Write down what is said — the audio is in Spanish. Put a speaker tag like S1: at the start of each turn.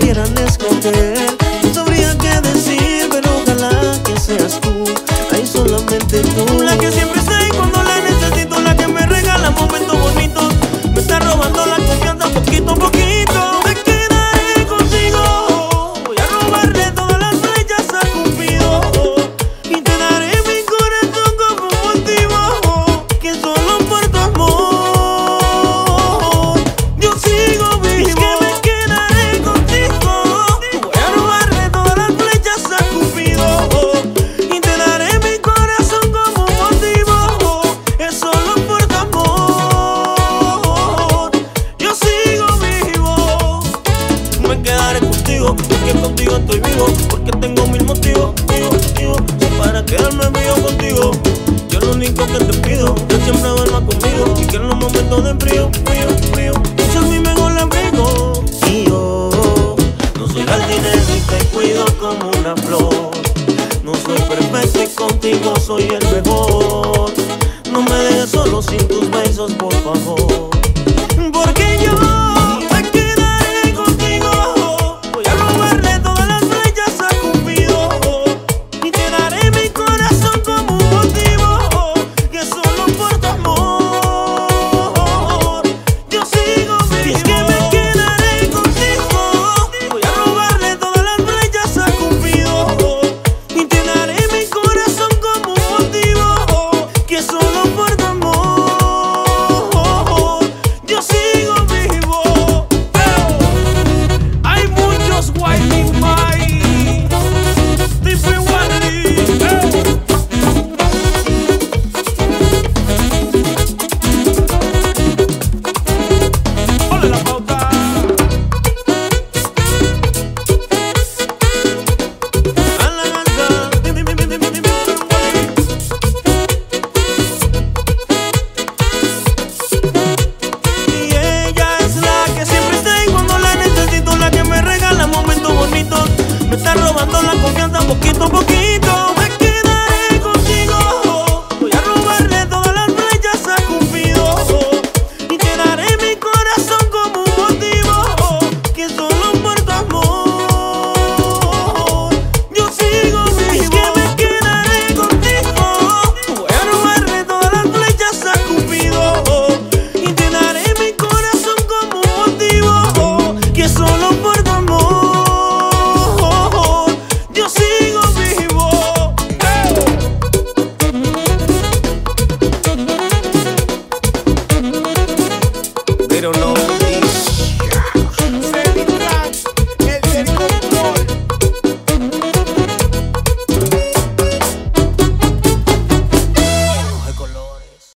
S1: quieran escoger. No sabría qué decir, pero ojalá que seas tú, ay, solamente tú.
S2: La que siempre está ahí cuando la necesito, la que me regala momentos bonitos. Me está robando la confianza poquito a poquito. Me quedaré contigo, voy a robarle todas las flechas a Cupido, y te daré mi corazón como un motivo, que solo por tu amor yo sigo vivo. Es que me quedaré contigo, voy a robarle todas las flechas a Cupido, y te daré mi corazón como un motivo, es solo por tu amor yo sigo vivo. Me quedaré contigo, porque contigo estoy vivo, porque tengo mil motivos, para quedarme vivo contigo. Yo lo único que te pido, que siempre duermas conmigo, y que en los momentos de frío, seas mi mejor amigo.
S1: Y yo no soy jardinero y te cuido como una flor. No soy perfecto y contigo soy el mejor. No me dejes solo sin tus besos, por favor.
S2: Porque yo me quedaré contigo, voy a robarle todas las flechas a Cupido, y te daré mi corazón como un motivo, que solo por tu amor yo sigo vivo. Es que me quedaré contigo, voy a robarle todas las flechas a Cupido, y te daré mi corazón como un motivo, que solo por tu amor yo sigo vivo. Hay muchos Wiley Mike, Stephen Wiley. Ponle la pauta.
S1: A la gata,
S2: Y ella es la que siempre está ahí cuando la necesito, la que me regala momentos bonitos. Me está robando la confianza poquito a poquito. Me quedaré contigo, voy a robarle todas las flechas a Cupido, y te daré mi corazón como un motivo, que solo por tu amor yo sigo vivo. Es que me quedaré contigo, voy a robarle todas las flechas a Cupido, y te daré mi corazón como un motivo, que solo por tu amor yo sigo vivo.
S1: pero no.